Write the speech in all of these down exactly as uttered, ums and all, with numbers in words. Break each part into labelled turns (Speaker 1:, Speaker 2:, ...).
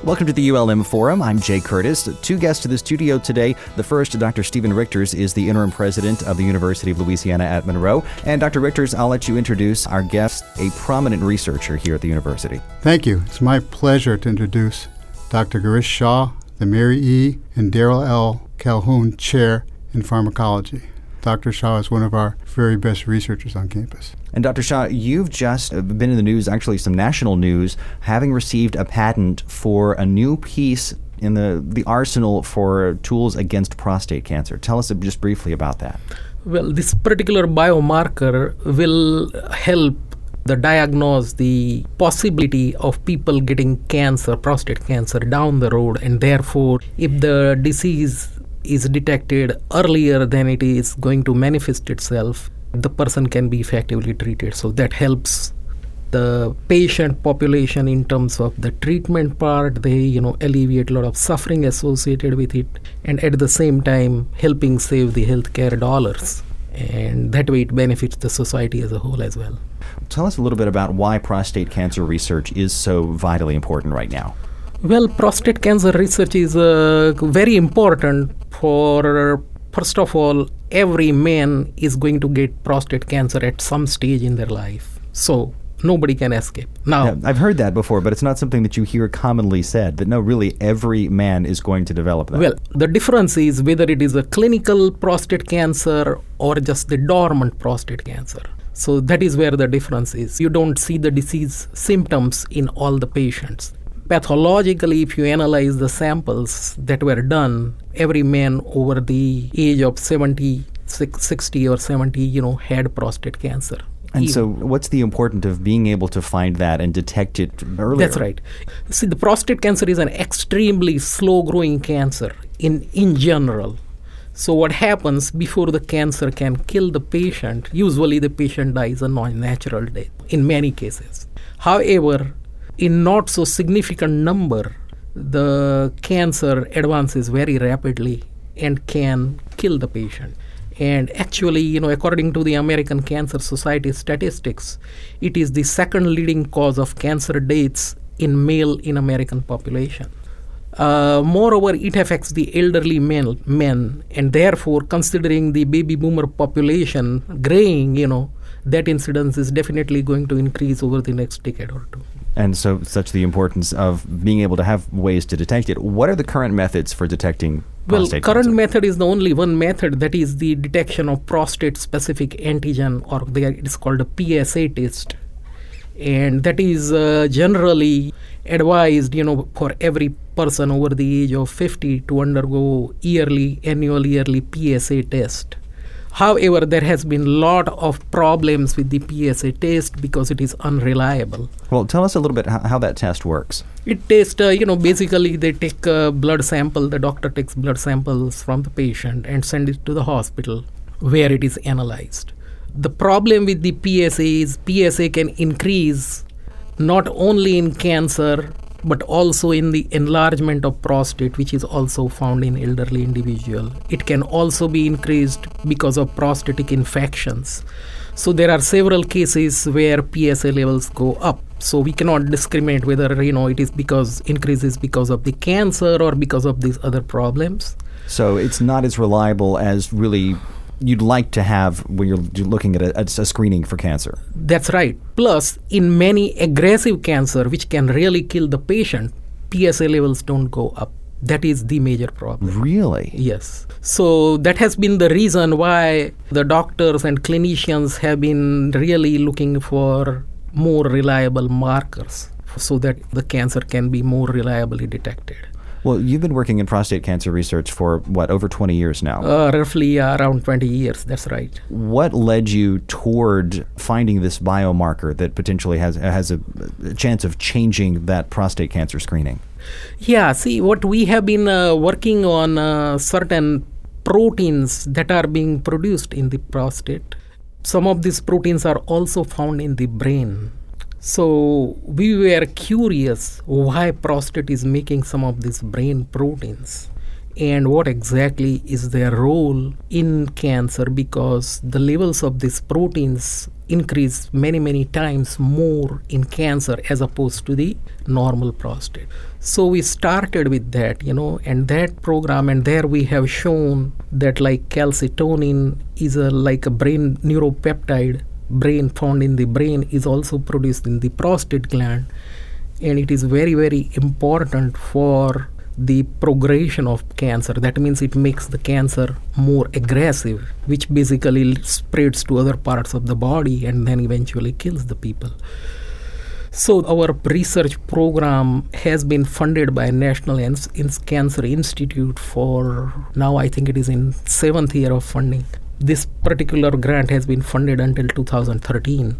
Speaker 1: Welcome to the U L M Forum. I'm Jay Curtis. Two guests to the studio today. The first, Doctor Stephen Richters, is the interim president of the University of Louisiana at Monroe. And Doctor Richters, I'll let you introduce our guest, a prominent researcher here at the university.
Speaker 2: Thank you. It's my pleasure to introduce Doctor Girish Shah, the Mary E. and Darrell L. Calhoun Chair in Pharmacology. Doctor Shah is one of our very best researchers on campus.
Speaker 1: And Doctor Shah, you've just been in the news, actually some national news, having received a patent for a new piece in the, the arsenal for tools against prostate cancer. Tell us just briefly about that.
Speaker 3: Well, this particular biomarker will help the diagnose the possibility of people getting cancer, prostate cancer, down the road, and therefore, if the disease is detected earlier than it is going to manifest itself, the person can be effectively treated. So that helps the patient population in terms of the treatment part. They, you know, alleviate a lot of suffering associated with it, and at the same time helping save the healthcare dollars. And that way it benefits the society as a whole as well.
Speaker 1: Tell us a little bit about why prostate cancer research is so vitally important right now.
Speaker 3: Well, prostate cancer research is uh, very important for, first of all, every man is going to get prostate cancer at some stage in their life. So nobody can escape. Now,
Speaker 1: yeah, I've heard that before, but it's not something that you hear commonly said, that no, really every man is going to develop that.
Speaker 3: Well, the difference is whether it is a clinical prostate cancer or just the dormant prostate cancer. So that is where the difference is. You don't see the disease symptoms in all the patients. Pathologically, if you analyze the samples that were done, every man over the age of seventy, sixty or seventy, you know, had prostate cancer.
Speaker 1: And
Speaker 3: Even.
Speaker 1: so what's the importance of being able to find that and detect it earlier?
Speaker 3: That's right. See, the prostate cancer is an extremely slow-growing cancer in, in general. So what happens before the cancer can kill the patient, usually the patient dies a non-natural death in many cases. However, in not so significant number, the cancer advances very rapidly and can kill the patient. And actually, you know, according to the American Cancer Society statistics, it is the second leading cause of cancer deaths in male in American population. Uh, moreover, it affects the elderly men, men, and therefore, considering the baby boomer population graying, you know, that incidence is definitely going to increase over the next decade or two.
Speaker 1: And so such the importance of being able to have ways to detect it. What are the current methods for detecting prostate
Speaker 3: Well, current
Speaker 1: cancer?
Speaker 3: method is the only one method, that is the detection of prostate-specific antigen, or they are, it is called a P S A test. And that is uh, generally advised, you know, for every person over the age of fifty to undergo yearly, annual yearly P S A test. However, there has been a lot of problems with the P S A test because it is unreliable.
Speaker 1: Well, tell us a little bit how, how that test works.
Speaker 3: It tests, uh, you know, basically they take a blood sample, the doctor takes blood samples from the patient and send it to the hospital where it is analyzed. The problem with the P S A is P S A can increase not only in cancer but also in the enlargement of prostate, which is also found in elderly individual. It can also be increased because of prostatic infections. So there are several cases where P S A levels go up. So we cannot discriminate whether, you know, it is because increases because of the cancer or because of these other problems.
Speaker 1: So it's not as reliable as really you'd like to have when you're looking at a, a screening for cancer.
Speaker 3: That's right. Plus, in many aggressive cancer, which can really kill the patient, P S A levels don't go up. That is the major problem.
Speaker 1: Really?
Speaker 3: Yes. So that has been the reason why the doctors and clinicians have been really looking for more reliable markers so that the cancer can be more reliably detected.
Speaker 1: Well, you've been working in prostate cancer research for, what, over twenty years now?
Speaker 3: Uh, roughly uh, around twenty years, that's right.
Speaker 1: What led you toward finding this biomarker that potentially has has a, a chance of changing that prostate cancer screening?
Speaker 3: Yeah, see, what we have been uh, working on uh, certain proteins that are being produced in the prostate. Some of these proteins are also found in the brain. So we were curious why prostate is making some of these brain proteins and what exactly is their role in cancer, because the levels of these proteins increase many, many times more in cancer as opposed to the normal prostate. So we started with that, you know, and that program, and there we have shown that like calcitonin is a like a brain neuropeptide, brain found in the brain is also produced in the prostate gland, and it is very, very important for the progression of cancer. That means it makes the cancer more aggressive, which basically spreads to other parts of the body and then eventually kills the people. So our research program has been funded by National Cancer Institute for now I think it is in seventh year of funding. This particular grant has been funded until two thousand thirteen.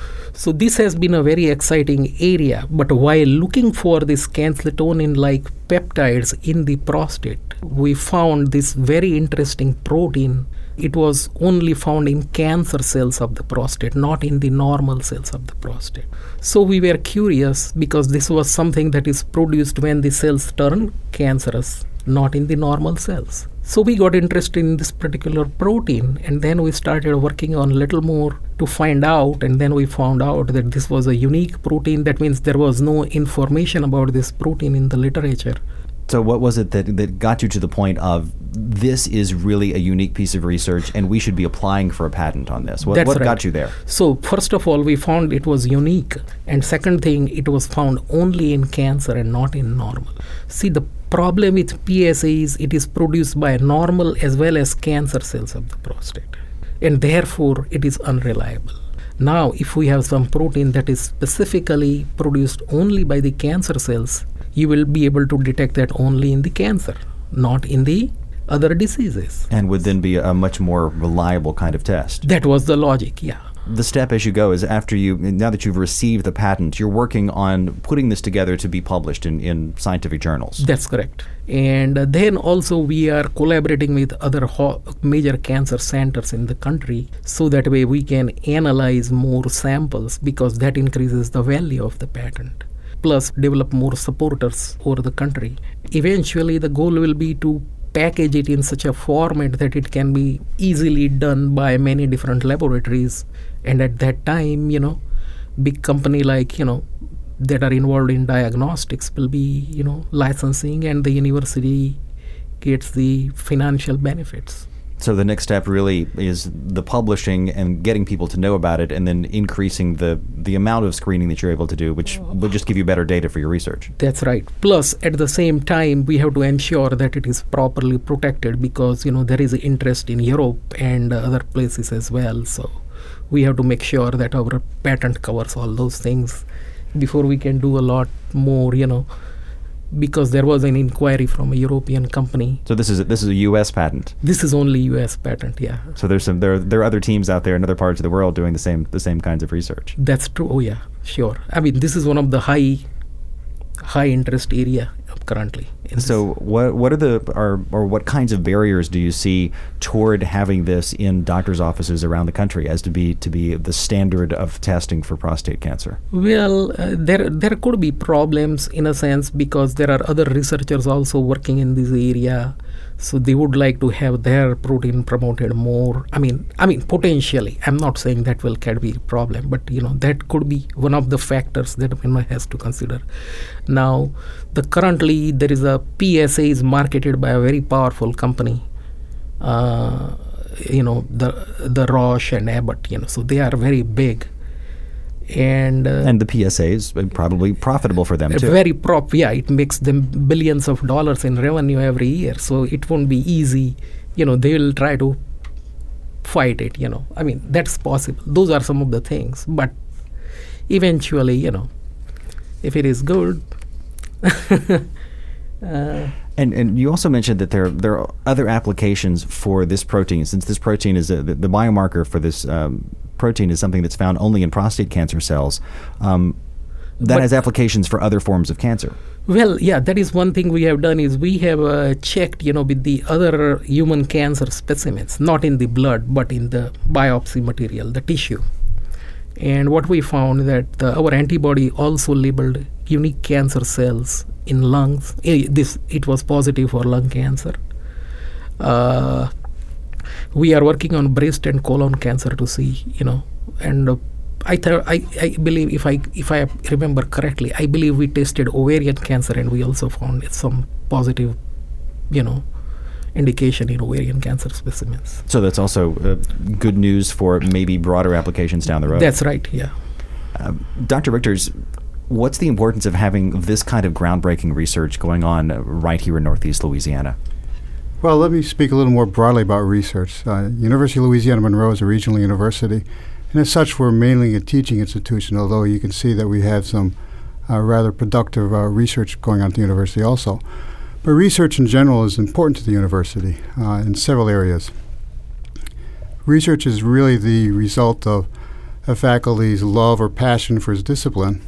Speaker 3: So this has been a very exciting area, but while looking for this calcitonin-like peptides in the prostate, we found this very interesting protein. It was only found in cancer cells of the prostate, not in the normal cells of the prostate. So we were curious because this was something that is produced when the cells turn cancerous, not in the normal cells. So we got interested in this particular protein, and then we started working on a little more to find out, and then we found out that this was a unique protein. That means there was no information about this protein in the literature.
Speaker 1: So what was it that, that got you to the point of this is really a unique piece of research and we should be applying for a patent on this? What,
Speaker 3: That's
Speaker 1: what
Speaker 3: right.
Speaker 1: got you there?
Speaker 3: So first of all, we found it was unique. And second thing, it was found only in cancer and not in normal. See, the problem with P S A is it is produced by normal as well as cancer cells of the prostate. And therefore, it is unreliable. Now, if we have some protein that is specifically produced only by the cancer cells, you will be able to detect that only in the cancer, not in the other diseases.
Speaker 1: And would then be a much more reliable kind of test.
Speaker 3: That was the logic, yeah.
Speaker 1: The step as you go is after you, now that you've received the patent, you're working on putting this together to be published in, in scientific journals.
Speaker 3: That's correct. And uh, then also we are collaborating with other ho- major cancer centers in the country, so that way we can analyze more samples because that increases the value of the patent. Plus develop more supporters over the country. Eventually the goal will be to package it in such a format that it can be easily done by many different laboratories, and at that time, you know, big company like, you know, that are involved in diagnostics will be, you know, licensing, and the university gets the financial benefits.
Speaker 1: So the next step really is the publishing and getting people to know about it, and then increasing the, the amount of screening that you're able to do, which will just give you better data for your research.
Speaker 3: That's right. Plus, at the same time, we have to ensure that it is properly protected because, you know, there is interest in Europe and uh, other places as well. So we have to make sure that our patent covers all those things before we can do a lot more, you know, because there was an inquiry from a European company.
Speaker 1: So this is a, this is a U S patent.
Speaker 3: This is only U S patent, yeah.
Speaker 1: So there's some there there are other teams out there in other parts of the world doing the same the same kinds of research.
Speaker 3: That's true. Oh yeah, sure. I mean, this is one of the high high interest area currently.
Speaker 1: So what what are the are, or what kinds of barriers do you see toward having this in doctors' offices around the country as to be to be the standard of testing for prostate cancer?
Speaker 3: Well, uh, there there could be problems in a sense because there are other researchers also working in this area. So they would like to have their protein promoted more. I mean, I mean potentially. I'm not saying that will can be a problem, but you know that could be one of the factors that one has to consider. Now, the currently there is a P S A is marketed by a very powerful company. Uh, you know the the Roche and Abbott. You know, so they are very big. And uh,
Speaker 1: and the P S A is probably profitable for them too.
Speaker 3: Very prop, yeah. It makes them billions of dollars in revenue every year. So it won't be easy. You know, they will try to fight it. You know, I mean that's possible. Those are some of the things. But eventually, you know, if it is good. uh,
Speaker 1: And and you also mentioned that there there are other applications for this protein, since this protein is a, the, the biomarker for this um, protein is something that's found only in prostate cancer cells. Um, that
Speaker 3: but
Speaker 1: has applications for other forms of cancer.
Speaker 3: Well, yeah, that is one thing we have done is we have uh, checked, you know, with the other human cancer specimens, not in the blood, but in the biopsy material, the tissue. And what we found that the, our antibody also labeled unique cancer cells in lungs. Eh, this it was positive for lung cancer. Uh, we are working on breast and colon cancer to see, you know, and uh, I, th- I I believe if I if I remember correctly, I believe we tested ovarian cancer and we also found some positive, you know, indication in ovarian cancer specimens.
Speaker 1: So that's also uh, good news for maybe broader applications down the road.
Speaker 3: That's right. Yeah.
Speaker 1: Uh, Doctor Richters, what's the importance of having this kind of groundbreaking research going on right here in Northeast Louisiana?
Speaker 2: Well, let me speak a little more broadly about research. Uh, University of Louisiana Monroe is a regional university, and as such, we're mainly a teaching institution, although you can see that we have some uh, rather productive uh, research going on at the university also. But research in general is important to the university uh, in several areas. Research is really the result of a faculty's love or passion for its discipline.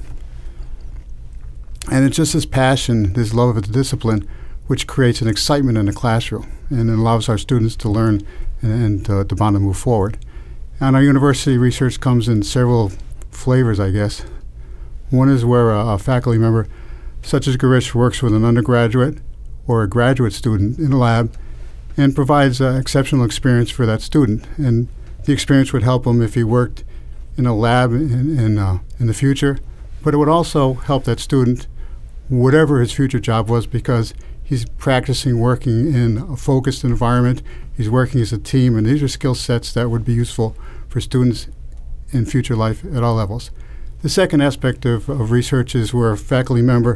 Speaker 2: And it's just this passion, this love of the discipline, which creates an excitement in the classroom and allows our students to learn and, and uh, to bond and move forward. And our university research comes in several flavors, I guess. One is where a, a faculty member, such as Girish, works with an undergraduate or a graduate student in a lab and provides uh, exceptional experience for that student. And the experience would help him if he worked in a lab in, in, uh, in the future, but it would also help that student, whatever his future job was, because he's practicing working in a focused environment, he's working as a team, and these are skill sets that would be useful for students in future life at all levels. The second aspect of, of research is where a faculty member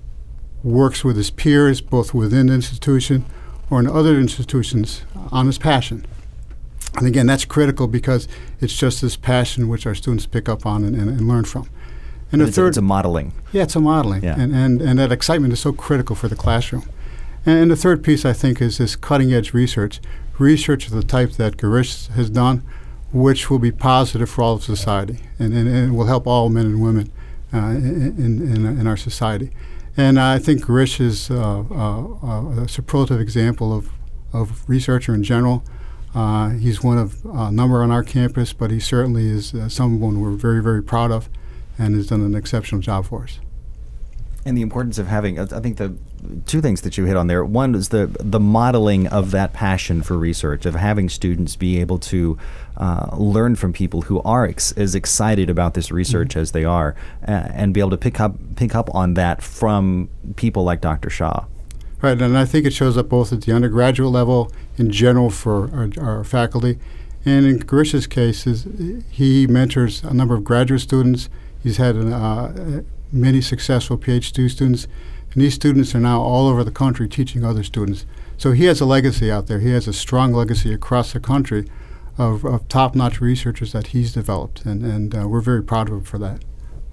Speaker 2: works with his peers, both within the institution or in other institutions, on his passion. And again, that's critical because it's just this passion which our students pick up on and, and, and learn from. And the
Speaker 1: it's,
Speaker 2: third,
Speaker 1: it's a modeling.
Speaker 2: Yeah, it's a modeling.
Speaker 1: Yeah.
Speaker 2: And, and, and that excitement is so critical for the classroom. And, and the third piece, I think, is this cutting-edge research, research of the type that Girish has done, which will be positive for all of society and, and, and will help all men and women uh, in, in, in our society. And I think Girish is uh, uh, a superlative example of, of researcher in general. Uh, he's one of a number on our campus, but he certainly is uh, someone we're very, very proud of and has done an exceptional job for us.
Speaker 1: And the importance of having, I think the two things that you hit on there. One is the the modeling of that passion for research, of having students be able to uh, learn from people who are ex- as excited about this research mm-hmm. as they are, uh, and be able to pick up pick up on that from people like Doctor Shah.
Speaker 2: Right, and I think it shows up both at the undergraduate level in general for our, our faculty, and in Girish's case, is he mentors a number of graduate students. He's had uh, many successful PhD students, and these students are now all over the country teaching other students. So he has a legacy out there. He has a strong legacy across the country of, of top-notch researchers that he's developed, and, and uh, we're very proud of him for that.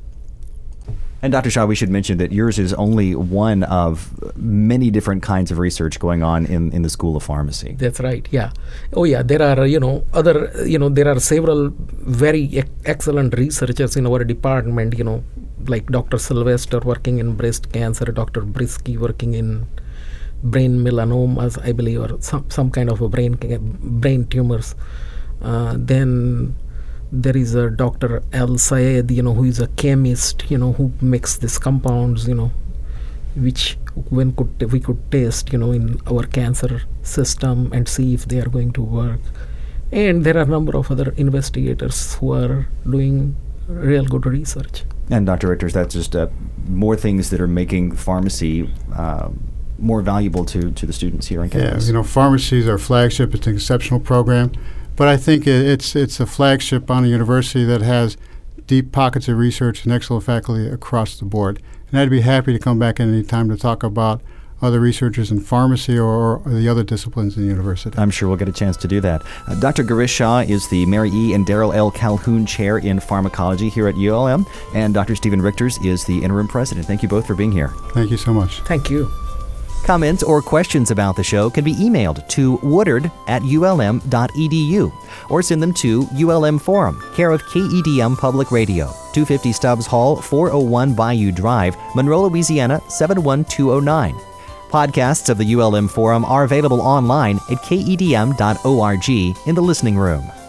Speaker 1: And Doctor Shah, we should mention that yours is only one of many different kinds of research going on in, in the School of Pharmacy.
Speaker 3: That's right, yeah. Oh yeah, there are, you know, other, you know, there are several very e- excellent researchers in our department, you know, like Doctor Sylvester working in breast cancer, Doctor Brisky working in brain melanomas, I believe, or some, some kind of a brain, brain tumors. Uh, then... There is a Doctor Al Sayed, you know, who is a chemist, you know, who makes these compounds, you know, which when could t- we could test, you know, in our cancer system and see if they are going to work. And there are a number of other investigators who are doing real good research.
Speaker 1: And Doctor Richters, that's just uh, more things that are making pharmacy uh, more valuable to, to the students here on campus.
Speaker 2: Yeah, you know, pharmacy is our flagship. It's an exceptional program. But I think it's it's a flagship on a university that has deep pockets of research and excellent faculty across the board. And I'd be happy to come back at any time to talk about other researchers in pharmacy or, or the other disciplines in the university.
Speaker 1: I'm sure we'll get a chance to do that. Uh, Doctor Girish Shah is the Mary E. and Darrell L. Calhoun Chair in Pharmacology here at U L M, and Doctor Stephen Richters is the Interim President. Thank you both for being here.
Speaker 2: Thank you so much.
Speaker 3: Thank you.
Speaker 1: Comments or questions about the show can be emailed to woodard at u l m dot e d u or send them to U L M Forum, care of K E D M Public Radio, two fifty Stubbs Hall, four oh one Bayou Drive, Monroe, Louisiana, seven one two oh nine. Podcasts of the U L M Forum are available online at k e d m dot org in the listening room.